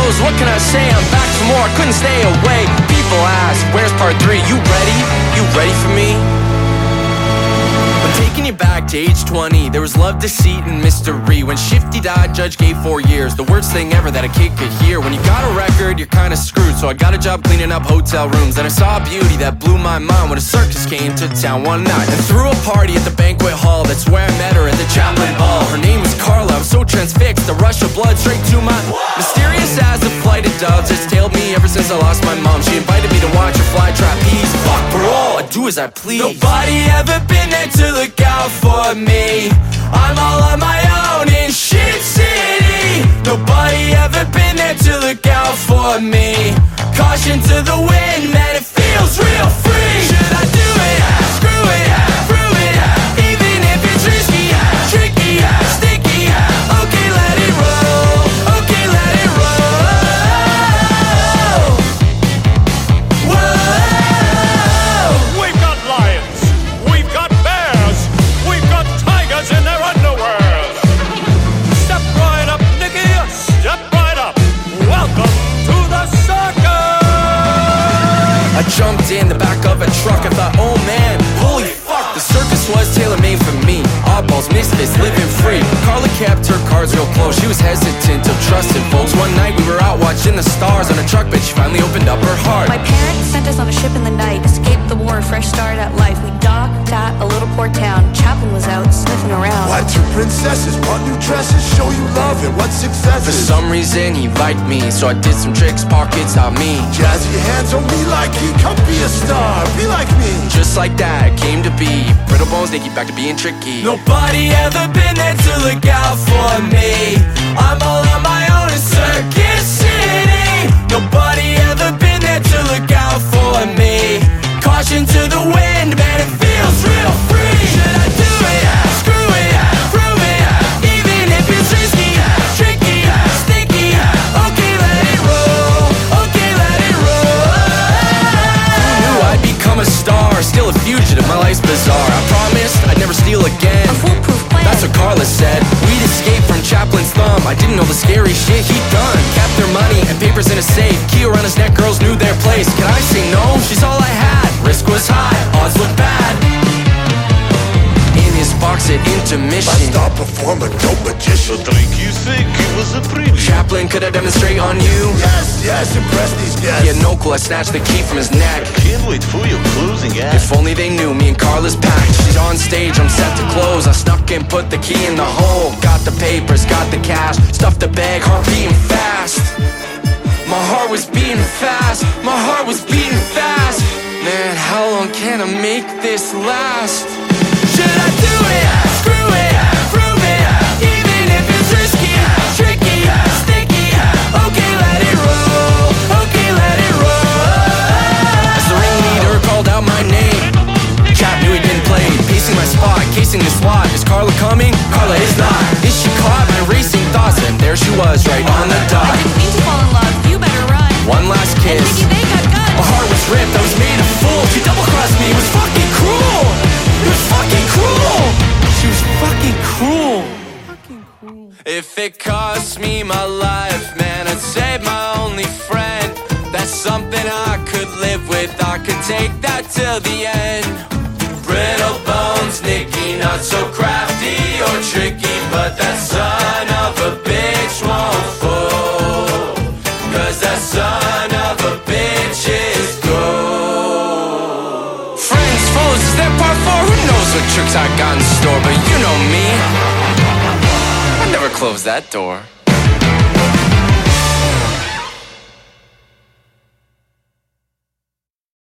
closed, what can I say? I'm back for more, couldn't stay away. People ask, where's part 3? You ready? You ready for me? I'm taking you back to age 20. There was love, deceit, and mystery. When Shifty died, Judge gave 4 years. The worst thing ever that a kid could hear. When you got a record, you're kinda screwed. So I got a job cleaning up hotel rooms. Then I saw a beauty that blew my mind when a circus came to town one night and threw a party at the banquet hall. That's where I met her, at the Chaplin Ball. Her name was Carla, I was so transfixed. A rush of blood straight to my... Mysterious as a flight of doves, it's tailed me ever since I lost my mom. She invited me to watch her fly trapeze. Fuck parole, I do as I please. Nobody ever been there to look out for me. I'm all on my own in shit city. Nobody ever been there to look out for me. Caution to the wind, man, it feels real free. Should I do it? Screw it, prove it. Even if it's risky, tricky, sticky. Okay, let it roll. Okay, let it roll. Whoa. We've got lions, we've got bears, we've got tigers in their underwear. Step right up, Nicky, step right up. Welcome to the circus. I jumped in the back of a truck, I thought, oh man, holy fuck. The circus was tailor-made for me. Oddballs, misfits, living free. Carla kept her cards real close. She was hesitant of trusting folks. One night we were out watching the stars on a truck, but she finally opened up her heart. My parents sent us on a ship in the night. Escaped the war, fresh start at life. We docked at a little port town. Chaplin was out sniffing around. Why two princesses want new dresses? Show you love and what success For is. some reason he liked me, so I did some tricks, pockets on me. Jazz your hands on me like he. Come be a star, be like me. Just like that, it came to be. Brittle bones, they keep back to being tricky. Nobody ever been there to look out for me. I'm all on my own in Circus City. Nobody ever been there to look out for me. Caution to the wind, man, it feels real free. Should I do it? Screw it, prove it. Even if it's risky, tricky, sticky. Okay, let it roll. Okay, let it roll. Who knew I'd become a star? Still a fugitive, my life's bizarre. I promised I'd never steal again. A foolproof plan. That's what Carla said. We'd escape from Chaplin's thumb. I didn't know the scary shit he'd done. Kept their money and papers in a safe. Key around his neck, girls knew their place. Can I say no? She's all I had. Risk was high, odds looked bad. In his box at intermission, My star performer, dope magician. You think it was a premium? Chaplin could I demonstrate on you? Yes, yes, impress these guests. He had no clue I snatched the key from his neck. Can't wait for your closing act. If only they knew me and Carla's packed. She's on stage, I'm set to close. I snuck in, put the key in the hole. Got the papers, got the cash. Stuffed the bag, heart beating fast. My heart was beating fast. My heart was beating fast. Man, how long can I make this last? Should I do it? Screw it, prove it. Even if it's risky, tricky, sticky. Okay, let it roll. Okay, let it roll. As the ringleader called out my name, Chap knew he didn't play. Pacing my spot, casing the SWAT. Is Carla coming? Carla is not. Is she caught? My racing thoughts. And there she was, right on the dot. I didn't mean to fall in love. You better run. One last kiss. And Nicky, they got guns. My heart was ripped, I was made a fool. She double-crossed me, it was fucking cruel. It was fucking cruel. She was fucking cruel. If it cost me my life, man, I'd save my only friend. That's something I could live with, I could take that till the end. Brittle bones, Nicky, not so crafty or tricky, but that son of a bitch won't fool. Cause that son of a bitch is gold. Friends, foes, is that part 4? Who knows what tricks I got in store, but you know me, I never close that door.